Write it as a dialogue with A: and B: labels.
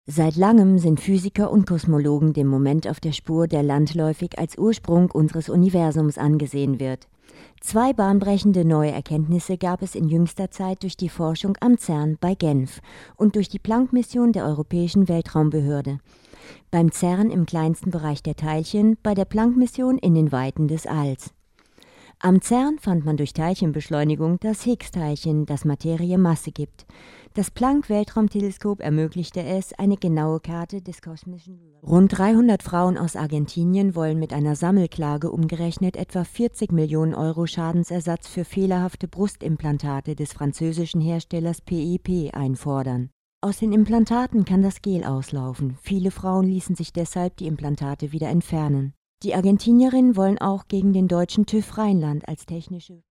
A: Seit langem sind Physiker und Kosmologen dem Moment auf der Spur, der landläufig als Ursprung unseres Universums angesehen wird. 2 bahnbrechende neue Erkenntnisse gab es in jüngster Zeit durch die Forschung am CERN bei Genf und durch die Planck-Mission der Europäischen Weltraumbehörde. Beim CERN im kleinsten Bereich der Teilchen, bei der Planck-Mission in den Weiten des Alls. Am CERN fand man durch Teilchenbeschleunigung das Higgs-Teilchen, das Materie Masse gibt. Das Planck-Weltraumteleskop ermöglichte es, eine genaue Karte des kosmischen... Rund 300 Frauen aus Argentinien wollen mit einer Sammelklage umgerechnet etwa 40 Millionen Euro Schadensersatz für fehlerhafte Brustimplantate des französischen Herstellers PIP einfordern. Aus den Implantaten kann das Gel auslaufen. Viele Frauen ließen sich deshalb die Implantate wieder entfernen. Die Argentinierinnen wollen auch gegen den deutschen TÜV Rheinland als technische